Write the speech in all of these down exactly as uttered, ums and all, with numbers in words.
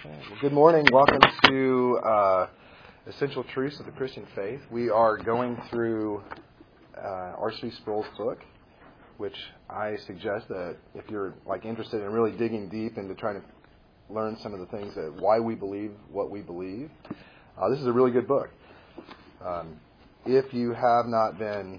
Okay. Well, good morning. Welcome to uh, Essential Truths of the Christian Faith. We are going through uh, R C Sproul's book, which I suggest that if you're like interested in really digging deep into trying to learn some of the things that why we believe what we believe, uh, this is a really good book. Um, if you have not been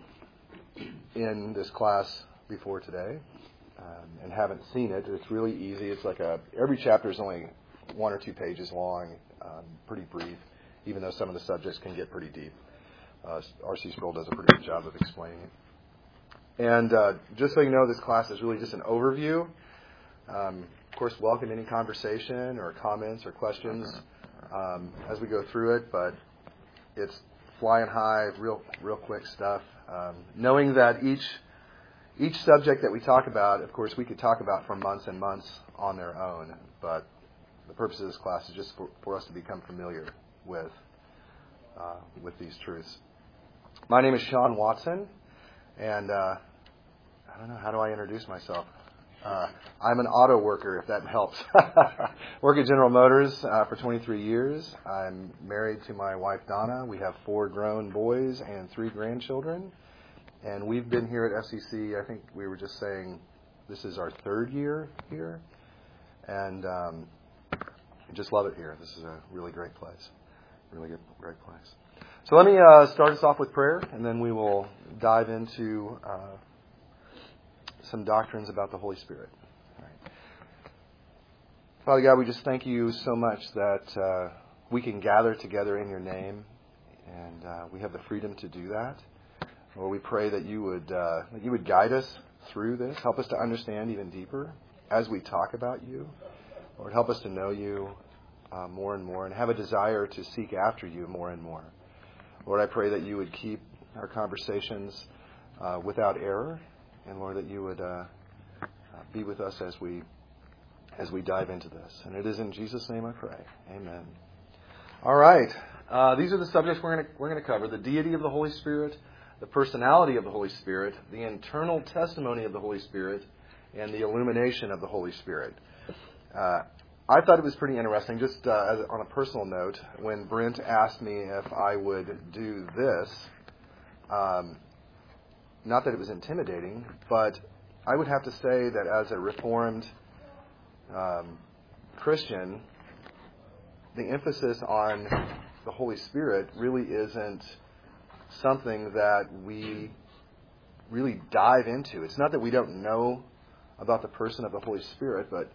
in this class before today um, and haven't seen it, it's really easy. It's like a every chapter is only one or two pages long, um, pretty brief, even though some of the subjects can get pretty deep. Uh, R C Sproul does a pretty good job of explaining it. And uh, just so you know, this class is really just an overview. Um, of course, welcome any conversation or comments or questions um, as we go through it, but it's flying high, real real quick stuff. Um, knowing that each each subject that we talk about, of course, we could talk about for months and months on their own, but the purpose of this class is just for, for us to become familiar with uh, with these truths. My name is Sean Watson, and uh, I don't know, how do I introduce myself? Uh, I'm an auto worker, if that helps. Work at General Motors uh, for twenty-three years. I'm married to my wife, Donna. We have four grown boys and three grandchildren. And we've been here at F C C, I think we were just saying, this is our third year here. And um, just love it here. This is a really great place. Really good, great place. So let me uh, start us off with prayer, and then we will dive into uh, some doctrines about the Holy Spirit. All right. Father God, we just thank you so much that uh, we can gather together in your name, and uh, we have the freedom to do that. Lord, we pray that you would uh, that you would guide us through this, help us to understand even deeper as we talk about you. Lord, help us to know you uh, more and more and have a desire to seek after you more and more. Lord, I pray that you would keep our conversations uh, without error, and Lord, that you would uh, uh, be with us as we as we dive into this. And it is in Jesus' name I pray. Amen. All right. Uh, these are the subjects we're going we're going to cover: the deity of the Holy Spirit, the personality of the Holy Spirit, the internal testimony of the Holy Spirit, and the illumination of the Holy Spirit. Uh, I thought it was pretty interesting, just uh, as, on a personal note, when Brent asked me if I would do this, um, not that it was intimidating, but I would have to say that as a Reformed um, Christian, the emphasis on the Holy Spirit really isn't something that we really dive into. It's not that we don't know about the person of the Holy Spirit, but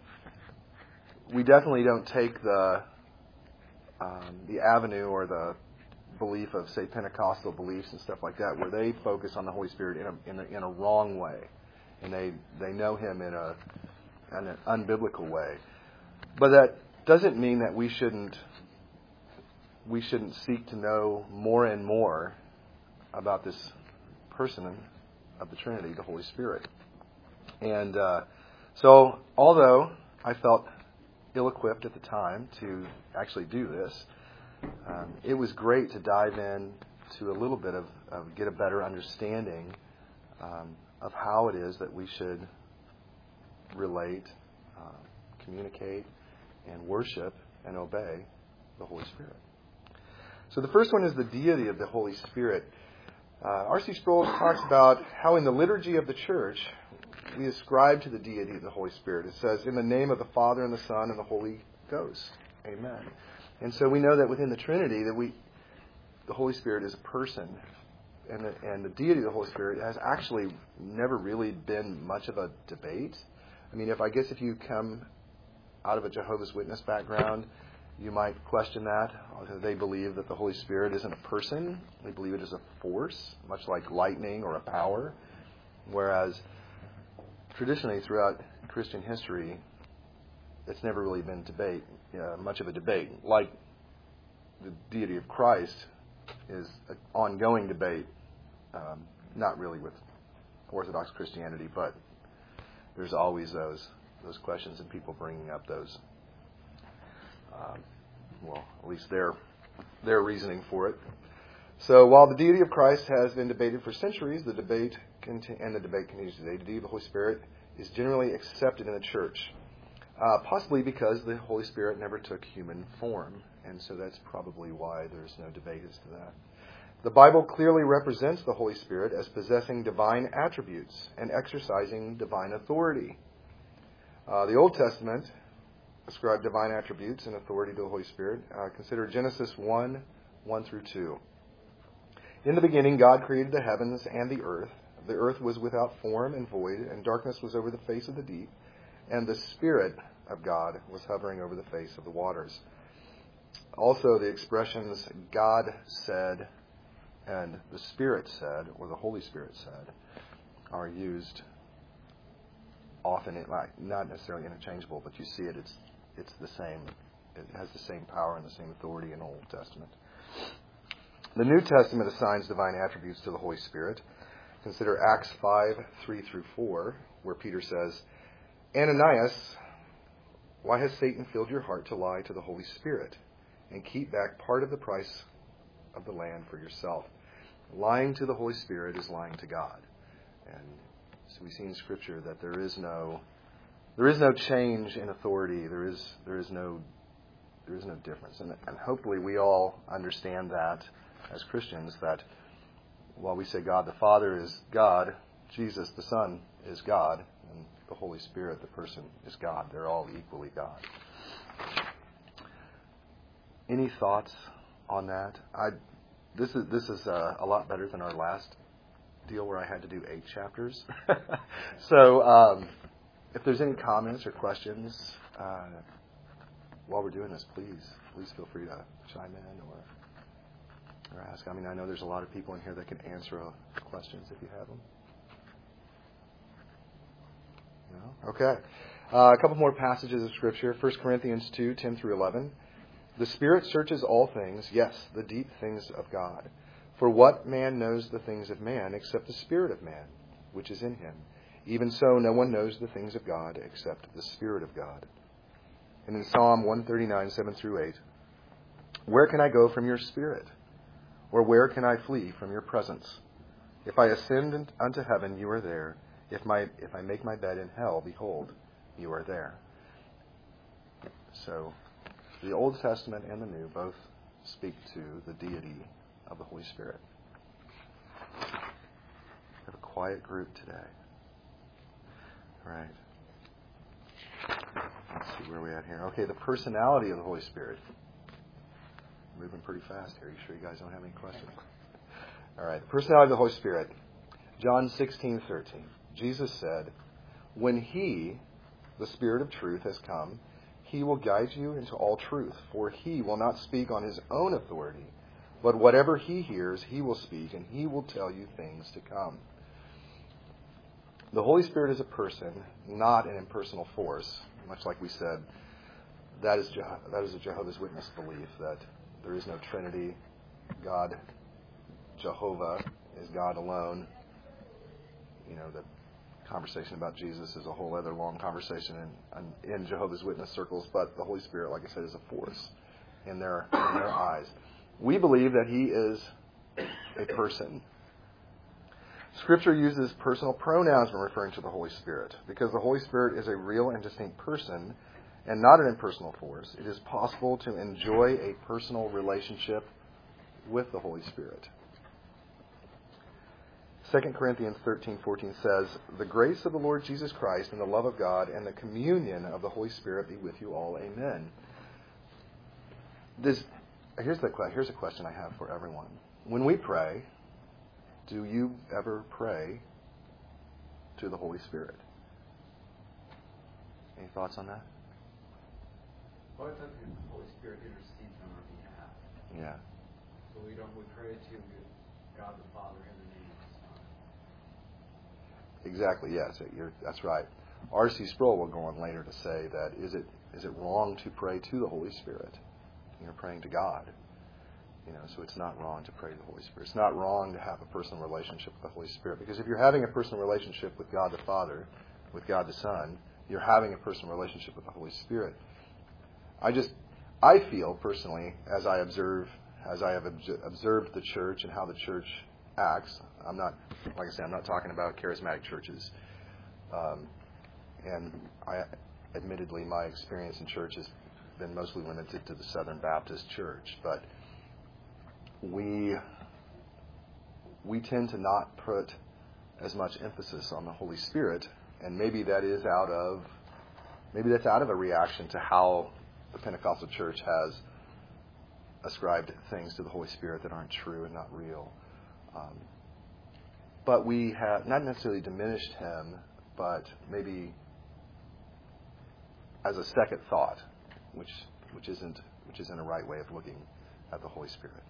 we definitely don't take the um, the avenue or the belief of, say, Pentecostal beliefs and stuff like that, where they focus on the Holy Spirit in a in a, in a wrong way, and they they know Him in a in an unbiblical way. But that doesn't mean that we shouldn't we shouldn't seek to know more and more about this person of the Trinity, the Holy Spirit. And uh, so, although I felt ill-equipped at the time to actually do this, um, it was great to dive in to a little bit of, of get a better understanding um, of how it is that we should relate, uh, communicate, and worship and obey the Holy Spirit. So the first one is the deity of the Holy Spirit. Uh, R C Sproul talks about how in the liturgy of the church we ascribe to the deity of the Holy Spirit. It says, in the name of the Father and the Son and the Holy Ghost. Amen. And so we know that within the Trinity that we, the Holy Spirit is a person. And the, and the deity of the Holy Spirit has actually never really been much of a debate. I mean, if I guess if you come out of a Jehovah's Witness background, you might question that. They believe that the Holy Spirit isn't a person. They believe it is a force, much like lightning or a power. Whereas traditionally throughout Christian history, it's never really been debate, uh, much of a debate. Like the deity of Christ is an ongoing debate, um, not really with Orthodox Christianity, but there's always those those questions and people bringing up those. Um, well, at least their their reasoning for it. So while the deity of Christ has been debated for centuries, the debate conti- and the debate continues today. The deity of the Holy Spirit is generally accepted in the church. Uh, possibly because the Holy Spirit never took human form, and so that's probably why there's no debate as to that. The Bible clearly represents the Holy Spirit as possessing divine attributes and exercising divine authority. Uh, the Old Testament ascribed divine attributes and authority to the Holy Spirit. Uh, consider Genesis one, one through two. In the beginning, God created the heavens and the earth. The earth was without form and void, and darkness was over the face of the deep, and the Spirit of God was hovering over the face of the waters. Also, the expressions God said and the Spirit said, or the Holy Spirit said, are used often, in, like, not necessarily interchangeable, but you see it, it's it's the same. It has the same power and the same authority in the Old Testament. The New Testament assigns divine attributes to the Holy Spirit. Consider Acts five, three through four, where Peter says, Ananias, why has Satan filled your heart to lie to the Holy Spirit and keep back part of the price of the land for yourself? Lying to the Holy Spirit is lying to God. And so we see in Scripture that there is no there is no change in authority. There is there is no there is no difference. And, and hopefully we all understand that as Christians, that while we say God the Father is God, Jesus the Son is God, and the Holy Spirit, the person, is God. They're all equally God. Any thoughts on that? I this is this is uh, a lot better than our last deal where I had to do eight chapters. so um, if there's any comments or questions uh, while we're doing this, please please feel free to chime in or or ask. I mean, I know there's a lot of people in here that can answer uh, questions if you have them. No? Okay. Uh, a couple more passages of Scripture. First Corinthians two, ten through eleven. The Spirit searches all things, yes, the deep things of God. For what man knows the things of man except the Spirit of man, which is in him? Even so, no one knows the things of God except the Spirit of God. And in Psalm one thirty-nine, seven through eight, where can I go from your Spirit? Or where can I flee from your presence? If I ascend unto heaven, you are there. If my if I make my bed in hell, behold, you are there. So, the Old Testament and the New both speak to the deity of the Holy Spirit. We have a quiet group today. All right. Let's see where we're at here. Okay, the personality of the Holy Spirit. Moving pretty fast here. Are you sure you guys don't have any questions? All right, the personality of the Holy Spirit. John sixteen, thirteen. Jesus said, when He, the Spirit of truth, has come, He will guide you into all truth, for He will not speak on His own authority, but whatever He hears, He will speak, and He will tell you things to come. The Holy Spirit is a person, not an impersonal force. Much like we said, that is Je- that is a Jehovah's Witness belief, that there is no Trinity. God, Jehovah, is God alone. You know, the conversation about Jesus is a whole other long conversation in, in Jehovah's Witness circles, but the Holy Spirit, like I said, is a force in their in their eyes. We believe that He is a person. Scripture uses personal pronouns when referring to the Holy Spirit, because the Holy Spirit is a real and distinct person and not an impersonal force. It is possible to enjoy a personal relationship with the Holy Spirit. Second Corinthians thirteen fourteen says, the grace of the Lord Jesus Christ and the love of God and the communion of the Holy Spirit be with you all. Amen. This, here's, the, here's a question I have for everyone. When we pray, do you ever pray to the Holy Spirit? Any thoughts on that? Well, I think the Holy Spirit intercedes on our behalf. Yeah. So we don't we pray to God the Father in the name of the Son. Exactly, yes. You're, that's right. R C Sproul will go on later to say that is it is it wrong to pray to the Holy Spirit? You're praying to God. You know, so it's not wrong to pray to the Holy Spirit. It's not wrong to have a personal relationship with the Holy Spirit. Because if you're having a personal relationship with God the Father, with God the Son, you're having a personal relationship with the Holy Spirit. I just, I feel personally, as I observe, as I have observed the church and how the church acts, I'm not, like I said, I'm not talking about charismatic churches. Um, and I admittedly, my experience in church has been mostly limited to the Southern Baptist Church, but we we tend to not put as much emphasis on the Holy Spirit, and maybe that is out of maybe that's out of a reaction to how the Pentecostal Church has ascribed things to the Holy Spirit that aren't true and not real. Um, but we have not necessarily diminished him, but maybe as a second thought, which which isn't which isn't a right way of looking at the Holy Spirit.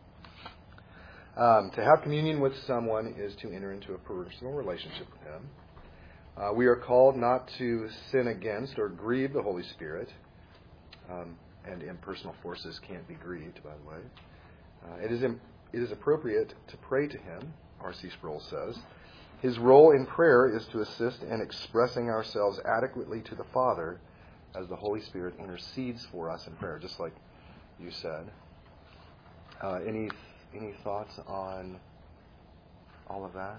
Um, to have communion with someone is to enter into a personal relationship with him. Uh, we are called not to sin against or grieve the Holy Spirit. Um, and impersonal forces can't be grieved, by the way. Uh, it is im- it is appropriate to pray to him, R C Sproul says. His role in prayer is to assist in expressing ourselves adequately to the Father as the Holy Spirit intercedes for us in prayer, just like you said. Uh, any any thoughts on all of that?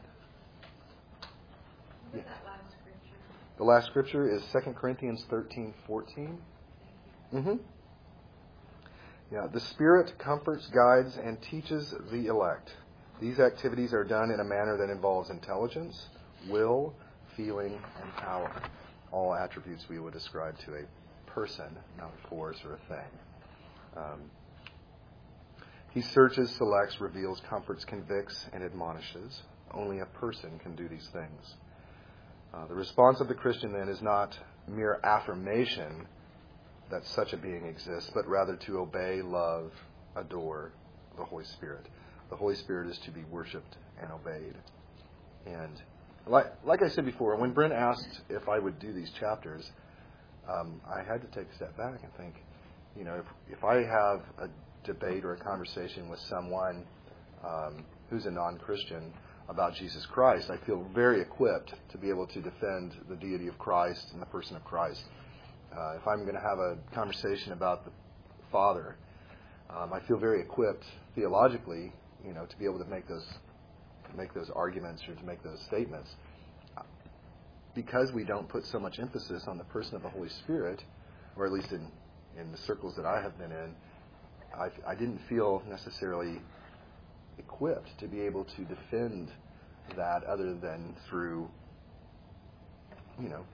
What was that last scripture? The last scripture is Second Corinthians thirteen fourteen. Mm-hmm. Yeah, the Spirit comforts, guides, and teaches the elect. These activities are done in a manner that involves intelligence, will, feeling, and power. All attributes we would ascribe to a person, not a force or a thing. Um, he searches, selects, reveals, comforts, convicts, and admonishes. Only a person can do these things. Uh, the response of the Christian, then, is not mere affirmation that such a being exists, but rather to obey, love, adore the Holy Spirit. The Holy Spirit is to be worshipped and obeyed. And like, like I said before, when Brent asked if I would do these chapters, um, I had to take a step back and think, you know, if, if I have a debate or a conversation with someone um, who's a non-Christian about Jesus Christ, I feel very equipped to be able to defend the deity of Christ and the person of Christ. Uh, if I'm going to have a conversation about the Father, um, I feel very equipped theologically, you know, to be able to make those make those arguments or to make those statements. Because we don't put so much emphasis on the person of the Holy Spirit, or at least in, in the circles that I have been in, I, I didn't feel necessarily equipped to be able to defend that other than through, you know,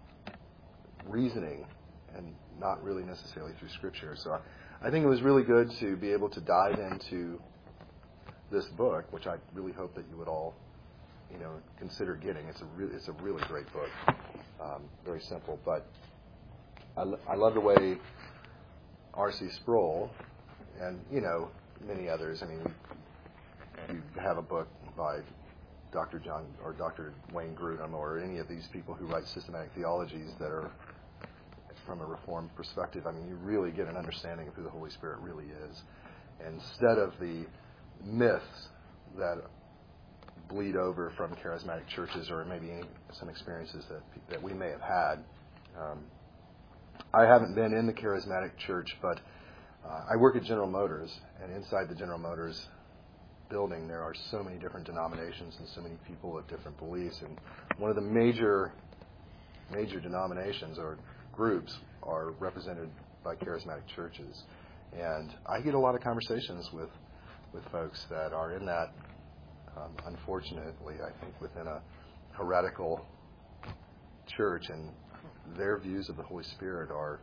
reasoning and not really necessarily through Scripture. So I, I think it was really good to be able to dive into this book, which I really hope that you would all, you know, consider getting. It's a really, it's a really great book. Um, very simple, but I, lo- I love the way R C Sproul and, you know, many others. I mean, you have a book by Doctor John or Doctor Wayne Grudem or any of these people who write systematic theologies that are from a Reformed perspective. I mean, you really get an understanding of who the Holy Spirit really is. And instead of the myths that bleed over from charismatic churches or maybe any, some experiences that that we may have had. Um, I haven't been in the charismatic church, but uh, I work at General Motors, and inside the General Motors building there are so many different denominations and so many people of different beliefs. And one of the major major denominations or groups are represented by charismatic churches. And I get a lot of conversations with, with folks that are in that, um, unfortunately, I think, within a heretical church, and their views of the Holy Spirit are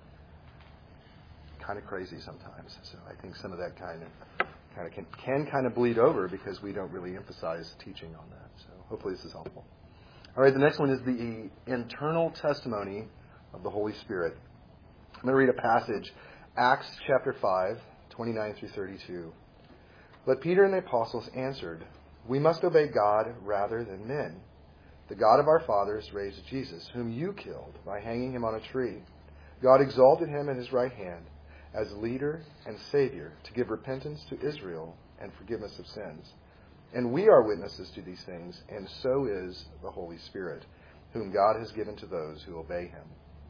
kind of crazy sometimes. So I think some of that kind of kind of can, can kind of bleed over because we don't really emphasize teaching on that. So hopefully this is helpful. All right, the next one is the internal testimony of the Holy Spirit. I'm going to read a passage, Acts chapter five, twenty-nine through thirty-two. But Peter and the apostles answered, "We must obey God rather than men. The God of our fathers raised Jesus, whom you killed by hanging him on a tree. God exalted him at his right hand as leader and Savior to give repentance to Israel and forgiveness of sins. And we are witnesses to these things, and so is the Holy Spirit, whom God has given to those who obey him."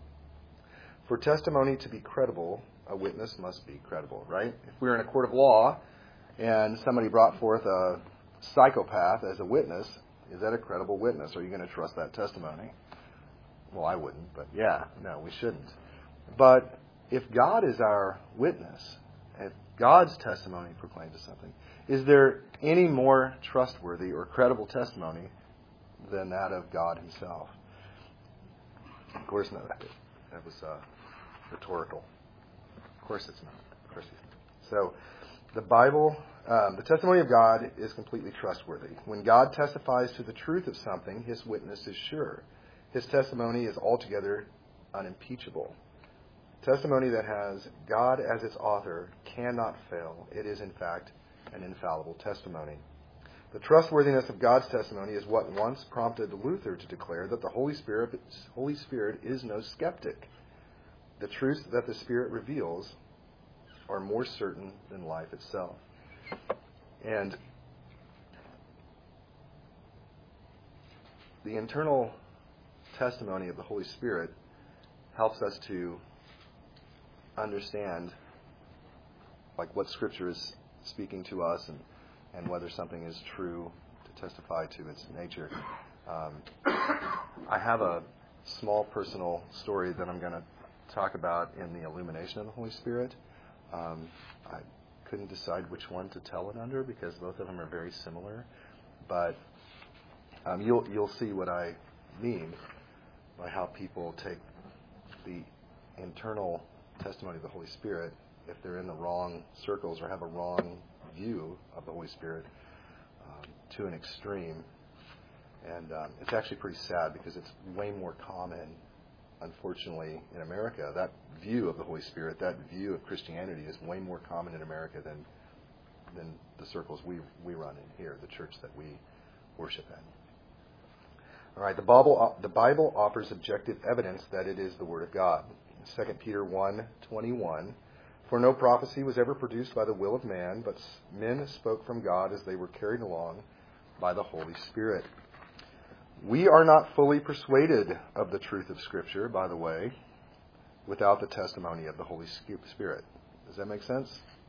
For testimony to be credible, a witness must be credible, right? If we were in a court of law and somebody brought forth a psychopath as a witness, is that a credible witness? Are you going to trust that testimony? well, I wouldn't, but yeah, no, we shouldn't. But if God is our witness, if God's testimony proclaims something, is there any more trustworthy or credible testimony than that of God himself? Of course not. That was uh, rhetorical. Of course it's not. Of course it's not. So the Bible, um, the testimony of God is completely trustworthy. When God testifies to the truth of something, his witness is sure. His testimony is altogether unimpeachable. Testimony that has God as its author cannot fail. It is, in fact, an infallible testimony. The trustworthiness of God's testimony is what once prompted Luther to declare that the Holy Spirit, Holy Spirit is no skeptic. The truths that the Spirit reveals are more certain than life itself. And the internal testimony of the Holy Spirit helps us to understand like what Scripture is speaking to us and, and whether something is true to testify to its nature. Um, I have a small personal story that I'm going to talk about in the illumination of the Holy Spirit. Um, I couldn't decide which one to tell it under because both of them are very similar, but um, you'll you'll see what I mean by how people take the internal testimony of the Holy Spirit, if they're in the wrong circles or have a wrong view of the Holy Spirit, um, to an extreme. And um, it's actually pretty sad because it's way more common, unfortunately, in America. That view of the Holy Spirit, that view of Christianity is way more common in America than than the circles we we run in here, the church that we worship in. All right, the Bible, the Bible offers objective evidence that it is the Word of God. Second Peter one twenty-one, for no prophecy was ever produced by the will of man, but men spoke from God as they were carried along by the Holy Spirit. We are not fully persuaded of the truth of Scripture, by the way, without the testimony of the Holy Spirit. Does that make sense?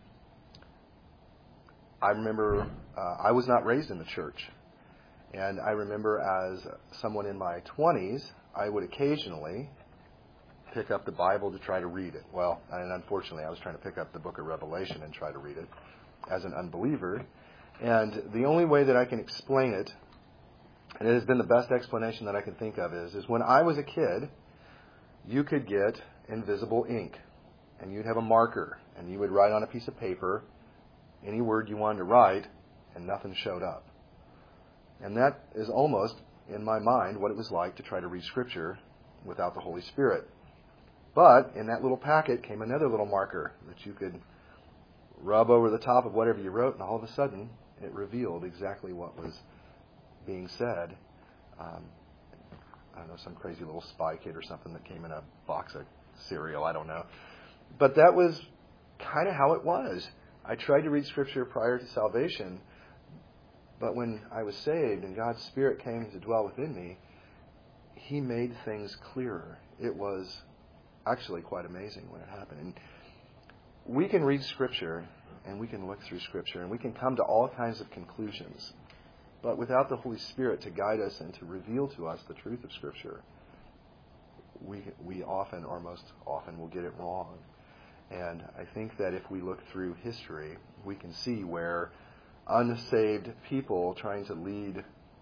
I remember uh, I was not raised in the church. And I remember as someone in my twenties, I would occasionally pick up the Bible to try to read it. Well, and unfortunately, I was trying to pick up the book of Revelation and try to read it as an unbeliever. And the only way that I can explain it, and it has been the best explanation that I can think of, is, is when I was a kid, you could get invisible ink, and you'd have a marker, and you would write on a piece of paper any word you wanted to write, and nothing showed up. And that is almost, in my mind, what it was like to try to read Scripture without the Holy Spirit. But in that little packet came another little marker that you could rub over the top of whatever you wrote, and all of a sudden it revealed exactly what was being said. Um, I don't know, some crazy little spy kid or something that came in a box of cereal, I don't know. But that was kind of how it was. I tried to read Scripture prior to salvation, but when I was saved and God's Spirit came to dwell within me, He made things clearer. It was actually quite amazing when it happened. And we can read Scripture, and we can look through Scripture, and we can come to all kinds of conclusions. But without the Holy Spirit to guide us and to reveal to us the truth of Scripture, we we often, or most often, will get it wrong. And I think that if we look through history, we can see where unsaved people trying to lead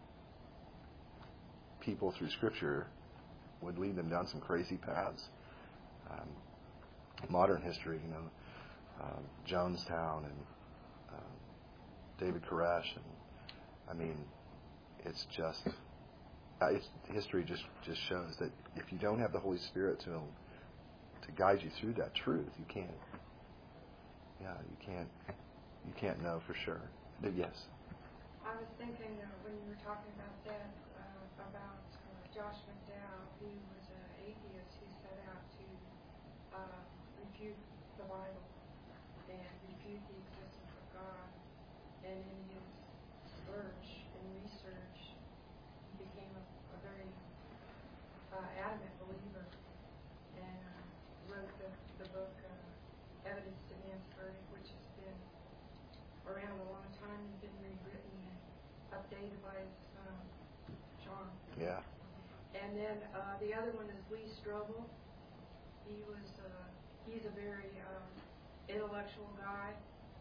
people through Scripture would lead them down some crazy paths. Um, modern history, you know, um, Jonestown and um, David Koresh, and I mean, it's just uh, it's, history just, just shows that if you don't have the Holy Spirit to to guide you through that truth, you can't. Yeah, you can't. You can't know for sure. Yes. I was thinking uh, when you were talking about that uh, about uh, Josh McDowell, who was an atheist who set out to uh, refute the Bible and refute the existence of God, and in his search and research, he became a, a very uh, adamant believer and uh, wrote the, the book uh, Evidence to Man's Verdict, which has been around a long time and been rewritten and updated by his son, John. Yeah. And then uh, the other one is Lee Strobel. He was uh, he's a very um, intellectual guy,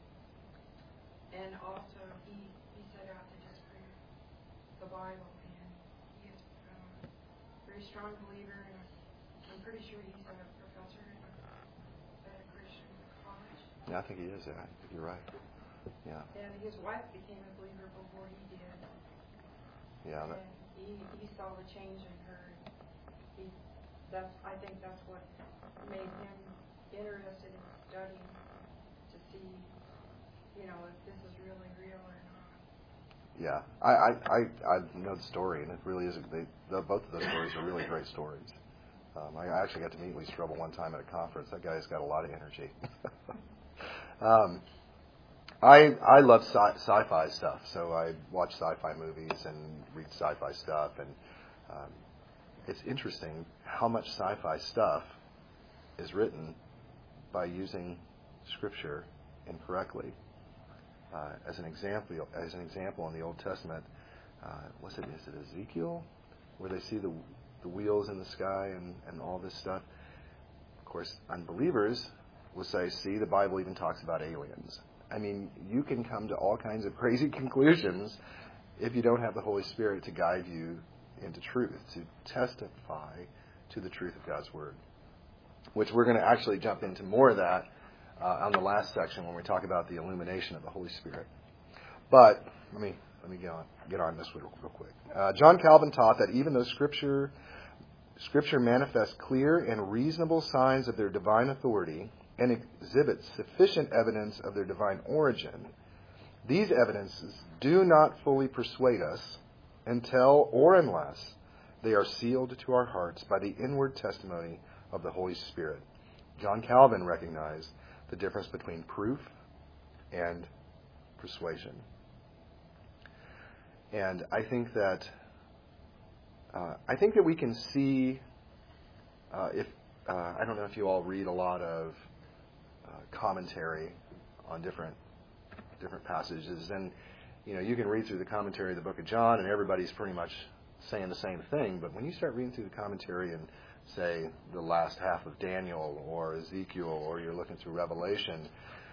and also he he set out to disprove the Bible, and he is uh, a very strong believer, and I'm pretty sure he's a professor at a, at a Christian college. Yeah, I think he is. Yeah, I think you're right. Yeah. And his wife became a believer before he did. Yeah. That, and he he saw the change in her. He that's I think that's what made him interested in studying to see, you know, if this is really real or not. Yeah, I, I, I, I know the story, and it really is. They, the, both of those stories are really great stories. Um, I actually got to meet Lee Strobel one time at a conference. That guy's got a lot of energy. um, I I love sci- sci-fi stuff, so I watch sci-fi movies and read sci-fi stuff, and um, it's interesting how much sci-fi stuff is written by using Scripture incorrectly. Uh, as an example, as an example in the Old Testament, uh, what's it? Is it Ezekiel, where they see the the wheels in the sky and, and all this stuff? Of course, unbelievers will say, "See, the Bible even talks about aliens." I mean, you can come to all kinds of crazy conclusions if you don't have the Holy Spirit to guide you into truth, to testify to the truth of God's Word. Which we're going to actually jump into more of that uh, on the last section when we talk about the illumination of the Holy Spirit. But let me let me get on get on this real, real quick. Uh, John Calvin taught that even though Scripture Scripture manifests clear and reasonable signs of their divine authority and exhibits sufficient evidence of their divine origin, these evidences do not fully persuade us until or unless they are sealed to our hearts by the inward testimony of the Holy Spirit. John Calvin recognized the difference between proof and persuasion. And I think that uh, I think that we can see uh, if uh, I don't know if you all read a lot of uh, commentary on different different passages, and you know you can read through the commentary of the Book of John, and everybody's pretty much saying the same thing. But when you start reading through the commentary and say the last half of Daniel or Ezekiel, or you're looking through Revelation,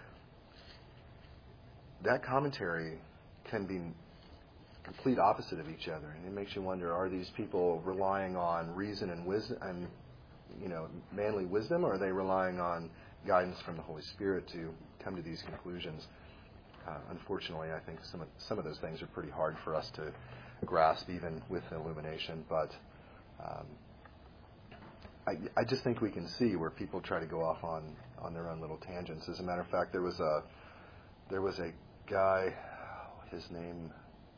that commentary can be complete opposite of each other, and it makes you wonder: are these people relying on reason and wisdom, and you know, manly wisdom, or are they relying on guidance from the Holy Spirit to come to these conclusions? Uh, unfortunately, I think some of, some of those things are pretty hard for us to grasp, even with illumination. But um, I, I just think we can see where people try to go off on, on their own little tangents. As a matter of fact, there was a there was a guy, his name,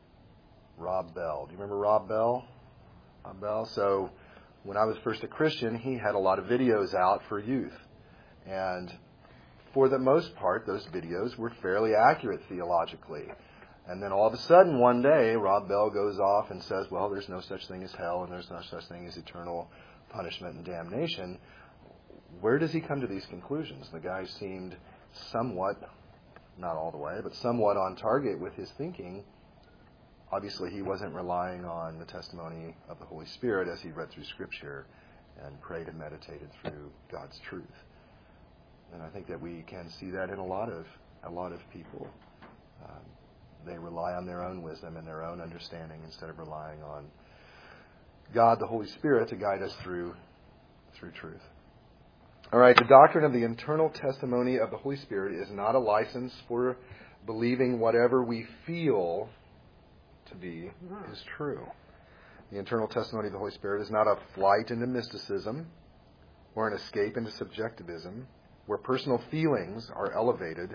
Rob Bell. Do you remember Rob Bell? Rob Bell. So when I was first a Christian, he had a lot of videos out for youth, and for the most part, those videos were fairly accurate theologically. And then all of a sudden, one day, Rob Bell goes off and says, well, there's no such thing as hell, and there's no such thing as eternal punishment and damnation. Where does he come to these conclusions? The guy seemed somewhat, not all the way, but somewhat on target with his thinking. Obviously, he wasn't relying on the testimony of the Holy Spirit as he read through Scripture and prayed and meditated through God's truth. And I think that we can see that in a lot of a lot of people. Um, they rely on their own wisdom and their own understanding instead of relying on God, the Holy Spirit, to guide us through through truth. All right, the doctrine of the internal testimony of the Holy Spirit is not a license for believing whatever we feel to be is true. The internal testimony of the Holy Spirit is not a flight into mysticism or an escape into subjectivism, where personal feelings are elevated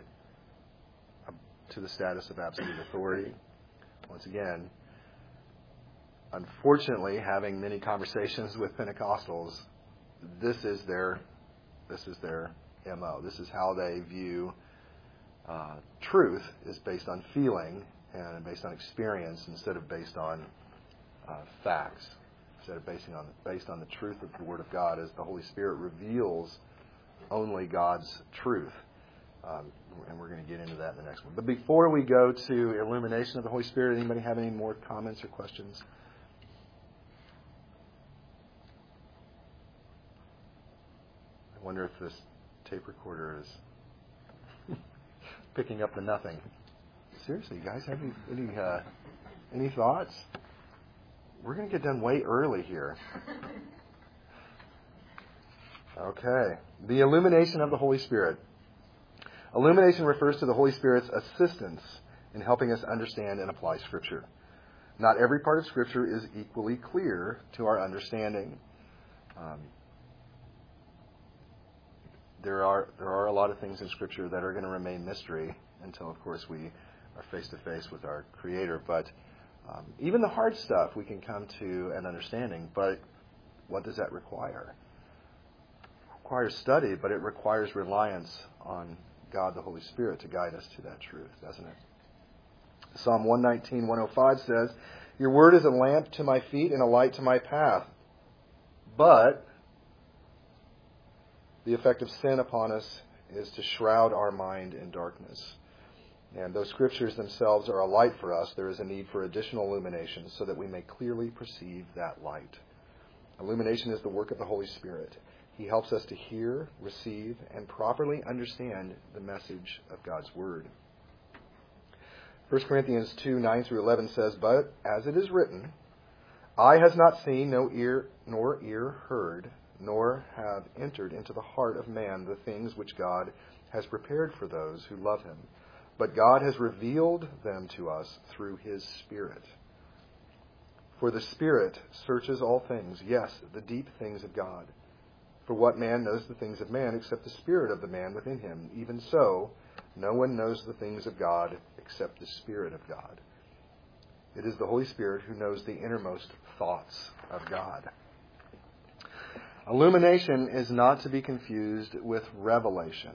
to the status of absolute authority. Once again, unfortunately, having many conversations with Pentecostals, this is their this is their M O. This is how they view uh, truth, is based on feeling and based on experience instead of based on uh, facts. Instead of basing on based on the truth of the Word of God, as the Holy Spirit reveals only God's truth. Um, and we're going to get into that in the next one. But before we go to illumination of the Holy Spirit, anybody have any more comments or questions? wonder if this tape recorder is picking up the nothing. Seriously, you guys have any any, uh, any thoughts? We're going to get done way early here. Okay. The illumination of the Holy Spirit. Illumination refers to the Holy Spirit's assistance in helping us understand and apply Scripture. Not every part of Scripture is equally clear to our understanding. Um, there are there are a lot of things in Scripture that are going to remain mystery until, of course, we are face to face with our Creator. But um, even the hard stuff we can come to an understanding. But what does that require? It requires study, but it requires reliance on God the Holy Spirit to guide us to that truth, doesn't it? Psalm one nineteen, one oh five says, "Your word is a lamp to my feet and a light to my path." But the effect of sin upon us is to shroud our mind in darkness. And though Scriptures themselves are a light for us, there is a need for additional illumination so that we may clearly perceive that light. Illumination is the work of the Holy Spirit. He helps us to hear, receive, and properly understand the message of God's Word. First Corinthians two, nine through eleven says, "But as it is written, eye has not seen, no ear, nor ear heard, nor have entered into the heart of man the things which God has prepared for those who love Him. But God has revealed them to us through His Spirit. For the Spirit searches all things, yes, the deep things of God. For what man knows the things of man except the spirit of the man within him? Even so, no one knows the things of God except the Spirit of God. It is the Holy Spirit who knows the innermost thoughts of God." Illumination is not to be confused with revelation.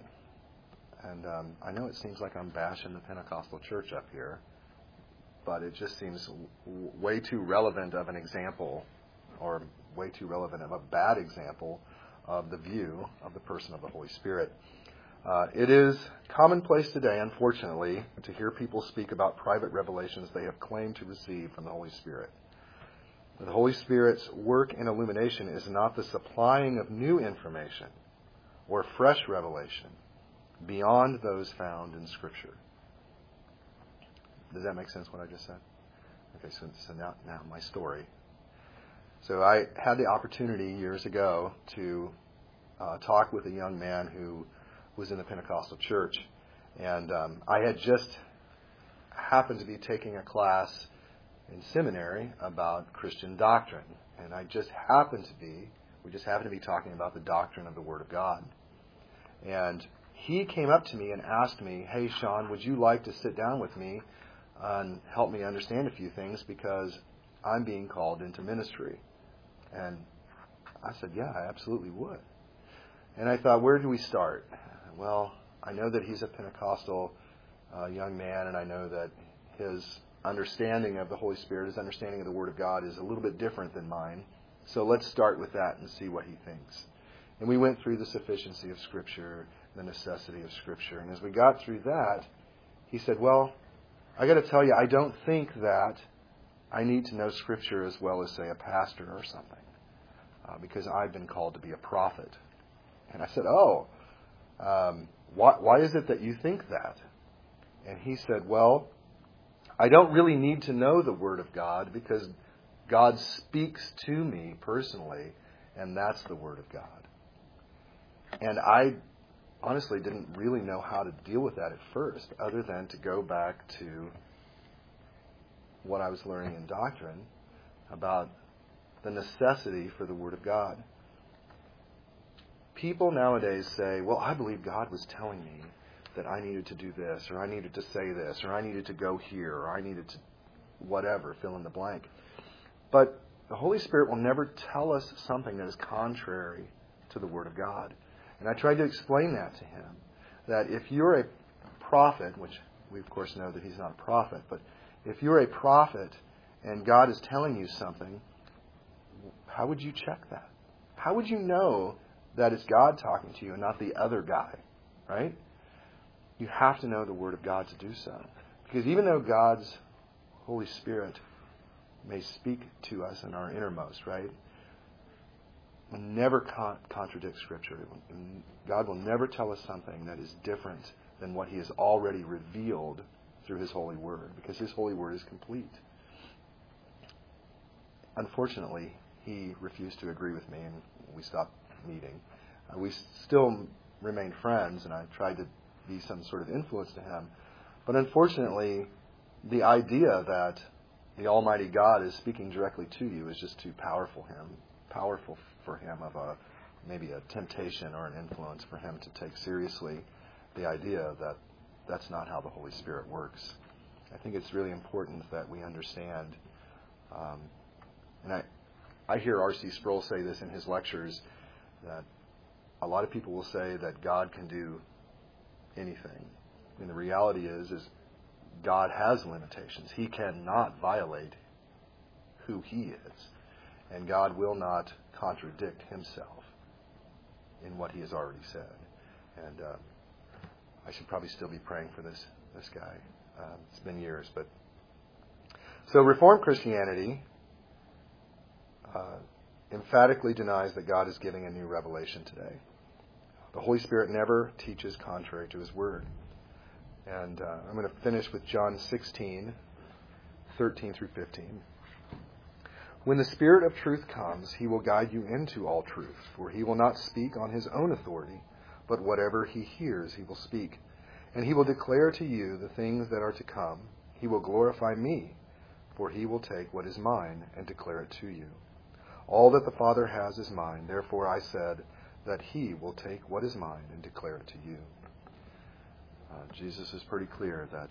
And um, I know it seems like I'm bashing the Pentecostal church up here, but it just seems w- way too relevant of an example, or way too relevant of a bad example of the view of the person of the Holy Spirit. Uh, it is commonplace today, unfortunately, to hear people speak about private revelations they have claimed to receive from the Holy Spirit. The Holy Spirit's work in illumination is not the supplying of new information or fresh revelation beyond those found in Scripture. Does that make sense, what I just said? Okay, so, so now, now my story. So I had the opportunity years ago to uh, talk with a young man who was in the Pentecostal church. And um, I had just happened to be taking a class in seminary about Christian doctrine. And I just happened to be, we just happened to be talking about the doctrine of the Word of God. And he came up to me and asked me, "Hey, Sean, would you like to sit down with me and help me understand a few things because I'm being called into ministry?" And I said, "Yeah, I absolutely would." And I thought, where do we start? Well, I know that he's a Pentecostal uh, young man, and I know that his understanding of the Holy Spirit, his understanding of the Word of God is a little bit different than mine. So let's start with that and see what he thinks. And we went through the sufficiency of Scripture, the necessity of Scripture. And as we got through that, he said, "Well, I got to tell you, I don't think that I need to know Scripture as well as, say, a pastor or something, uh, because I've been called to be a prophet." And I said, "Oh, um, why, why is it that you think that?" And he said, "Well, I don't really need to know the Word of God because God speaks to me personally, and that's the Word of God." And I honestly didn't really know how to deal with that at first, other than to go back to what I was learning in doctrine about the necessity for the Word of God. People nowadays say, "Well, I believe God was telling me that I needed to do this, or I needed to say this, or I needed to go here, or I needed to whatever, fill in the blank." But the Holy Spirit will never tell us something that is contrary to the Word of God. And I tried to explain that to him, that if you're a prophet, which we of course know that he's not a prophet, but if you're a prophet and God is telling you something, how would you check that? How would you know that it's God talking to you and not the other guy, right? You have to know the Word of God to do so. Because even though God's Holy Spirit may speak to us in our innermost, right? never con- contradict Scripture. God will never tell us something that is different than what He has already revealed through His holy word, because His holy word is complete. Unfortunately, He refused to agree with me, and we stopped meeting. Uh, we still remained friends, and I tried to be some sort of influence to him. But unfortunately, the idea that the Almighty God is speaking directly to you is just too powerful him, powerful for him of a maybe a temptation or an influence for him to take seriously the idea that that's not how the Holy Spirit works. I think it's really important that we understand, um, and I, I hear R C Sproul say this in his lectures, that a lot of people will say that God can do anything. And the reality is, is God has limitations. He cannot violate who He is. And God will not contradict Himself in what He has already said. And uh, I should probably still be praying for this, this guy. Uh, it's been years. but So Reformed Christianity uh, emphatically denies that God is giving a new revelation today. The Holy Spirit never teaches contrary to His Word. And uh, I'm going to finish with John sixteen, thirteen through fifteen. When the Spirit of truth comes, He will guide you into all truth, for He will not speak on His own authority, but whatever He hears He will speak. And He will declare to you the things that are to come. He will glorify Me, for He will take what is mine and declare it to you. All that the Father has is mine, therefore I said that He will take what is mine and declare it to you. Uh, Jesus is pretty clear that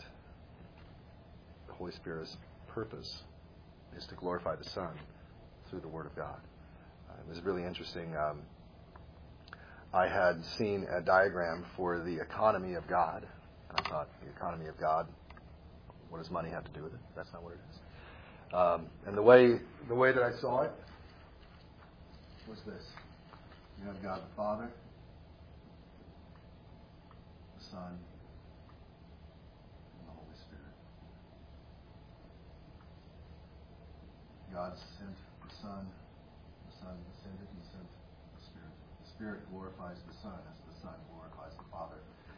the Holy Spirit's purpose is to glorify the Son through the Word of God. Uh, it was really interesting. Um, I had seen a diagram for the economy of God, and I thought, the economy of God, what does money have to do with it? That's not what it is. Um, and the way the way that I saw it was this. You have God the Father, the Son, and the Holy Spirit. God sent the Son, the Son descended and sent the Spirit. The Spirit glorifies the Son as the Son glorifies the Father.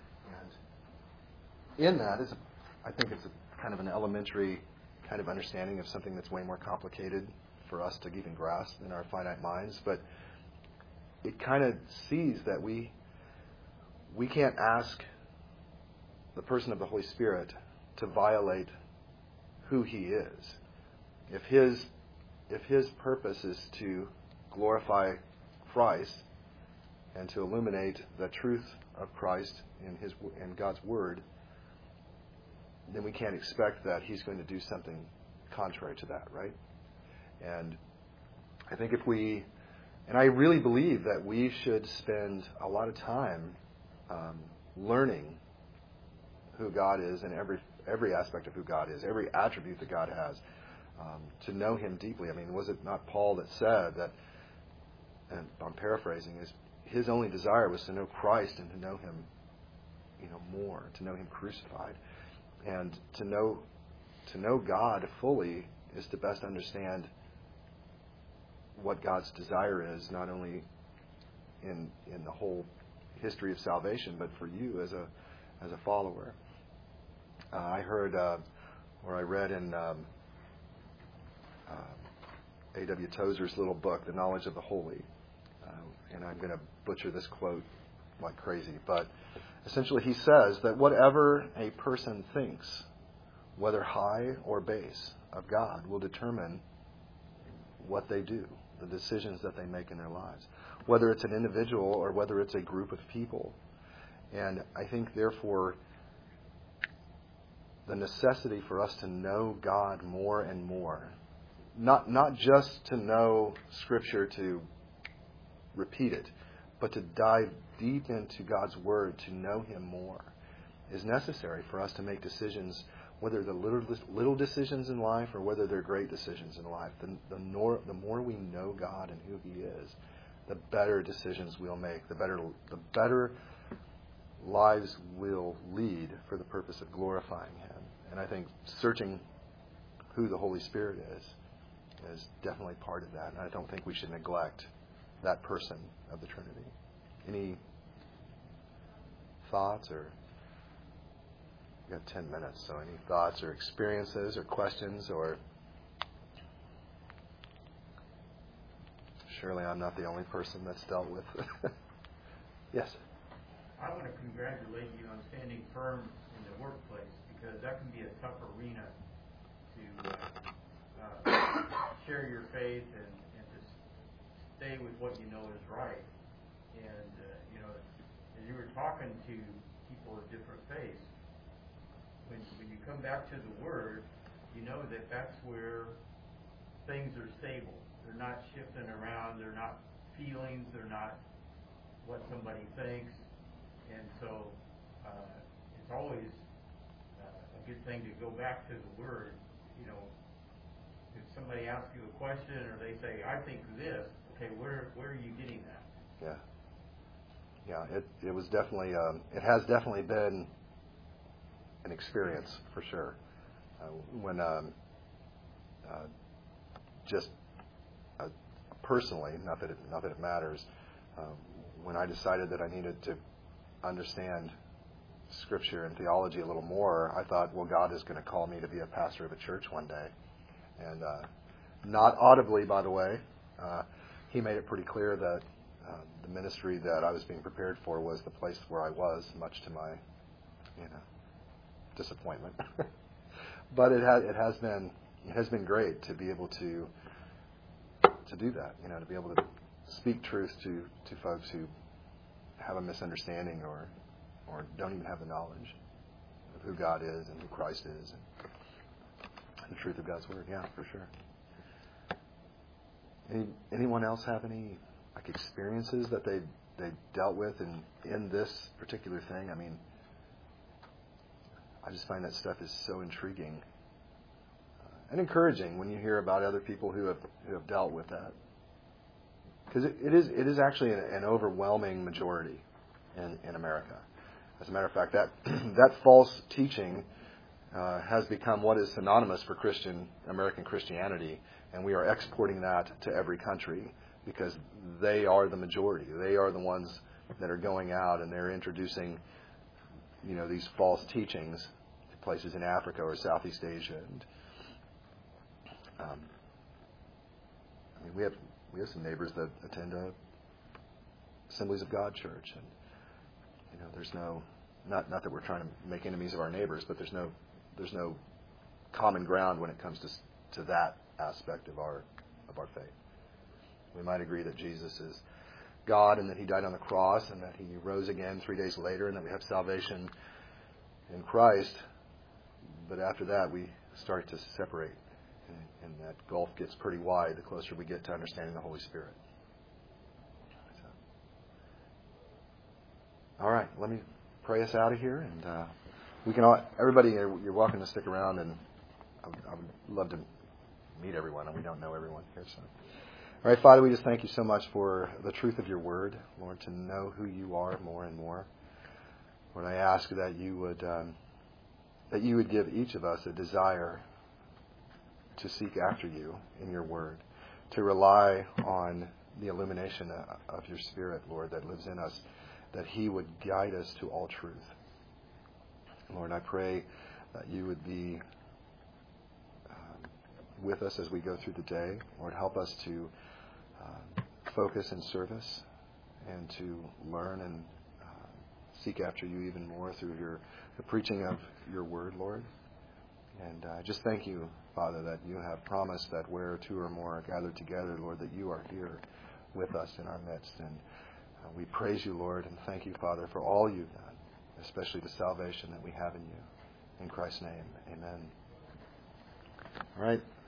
And in that is, a, I think it's a kind of an elementary kind of understanding of something that's way more complicated for us to even grasp in our finite minds, but it kind of sees that we we can't ask the person of the Holy Spirit to violate who He is. If his if his purpose is to glorify Christ and to illuminate the truth of Christ in his in God's Word, then we can't expect that He's going to do something contrary to that, right? And I think if we And I really believe that we should spend a lot of time um, learning who God is and every every aspect of who God is, every attribute that God has, um, to know Him deeply. I mean, was it not Paul that said that, and I'm paraphrasing, is his only desire was to know Christ and to know Him, you know, more, to know Him crucified, and to know to know God fully is to best understand what God's desire is, not only in in the whole history of salvation, but for you as a as a follower. Uh, I heard, uh, or I read in um, uh, A W Tozer's little book, The Knowledge of the Holy, uh, and I'm going to butcher this quote like crazy, but essentially he says that whatever a person thinks, whether high or base, of God will determine what they do, the decisions that they make in their lives, whether it's an individual or whether it's a group of people. And I think, therefore, the necessity for us to know God more and more, not not just to know Scripture to repeat it, but to dive deep into God's Word to know Him more, is necessary for us to make decisions, whether they're little, little decisions in life or whether they're great decisions in life. The, the, nor, the more we know God and who He is, the better decisions we'll make, the better the better lives we'll lead for the purpose of glorifying Him. And I think searching who the Holy Spirit is is definitely part of that. And I don't think we should neglect that person of the Trinity. Any thoughts? Or we've got ten minutes, so any thoughts or experiences or questions? Or surely I'm not the only person that's dealt with. Yes? I want to congratulate you on standing firm in the workplace, because that can be a tough arena to uh, uh, share your faith and, and to stay with what you know is right. And, uh, you know, as you were talking to people of different faiths, when, when you come back to the Word, you know that that's where things are stable. They're not shifting around. They're not feelings. They're not what somebody thinks. And so uh, it's always uh, a good thing to go back to the Word. You know, if somebody asks you a question or they say, I think this, okay, where where are you getting that? Yeah. Yeah, it, it was definitely, um, it has definitely been an experience for sure. Uh, when um, uh, just uh, personally, not that it, not that it matters, um, when I decided that I needed to understand Scripture and theology a little more, I thought, well, God is going to call me to be a pastor of a church one day. And uh, not audibly, by the way, uh, he made it pretty clear that uh, the ministry that I was being prepared for was the place where I was, much to my, you know, disappointment. But it has it has been it has been great to be able to to do that. You know, to be able to speak truth to, to folks who have a misunderstanding or or don't even have the knowledge of who God is and who Christ is and the truth of God's Word. Yeah, for sure. Any, anyone else have any like experiences that they they dealt with in in this particular thing? I mean, I just find that stuff is so intriguing uh, and encouraging when you hear about other people who have who have dealt with that. Because it, it is it is actually an, an overwhelming majority in, in America. As a matter of fact, that that false teaching uh, has become what is synonymous for Christian American Christianity, and we are exporting that to every country because they are the majority. They are the ones that are going out and they're introducing, you know, these false teachings to places in Africa or Southeast Asia. And um, I mean, we have. We have some neighbors that attend a Assemblies of God church, and you know, there's no, not not that we're trying to make enemies of our neighbors, but there's no, there's no common ground when it comes to to that aspect of our of our faith. We might agree that Jesus is God and that He died on the cross and that He rose again three days later, and that we have salvation in Christ. But after that, we start to separate. And that gulf gets pretty wide the closer we get to understanding the Holy Spirit. So. All right, let me pray us out of here, and uh, we can all. Everybody, you're welcome to stick around, and I would, I would love to meet everyone, and we don't know everyone here. So, all right, Father, we just thank you so much for the truth of your Word, Lord, to know who you are more and more. Lord, I ask that you would um, that you would give each of us a desire to seek after you in your Word, to rely on the illumination of your Spirit, Lord, that lives in us, that He would guide us to all truth. Lord, I pray that you would be um, with us as we go through the day. Lord, help us to um, focus in service and to learn and uh, seek after you even more through your the preaching of your Word, Lord. And I uh, just thank you, Father, that you have promised that where two or more are gathered together, Lord, that you are here with us in our midst. And uh, we praise you, Lord, and thank you, Father, for all you've done, especially the salvation that we have in you. In Christ's name, amen. All right.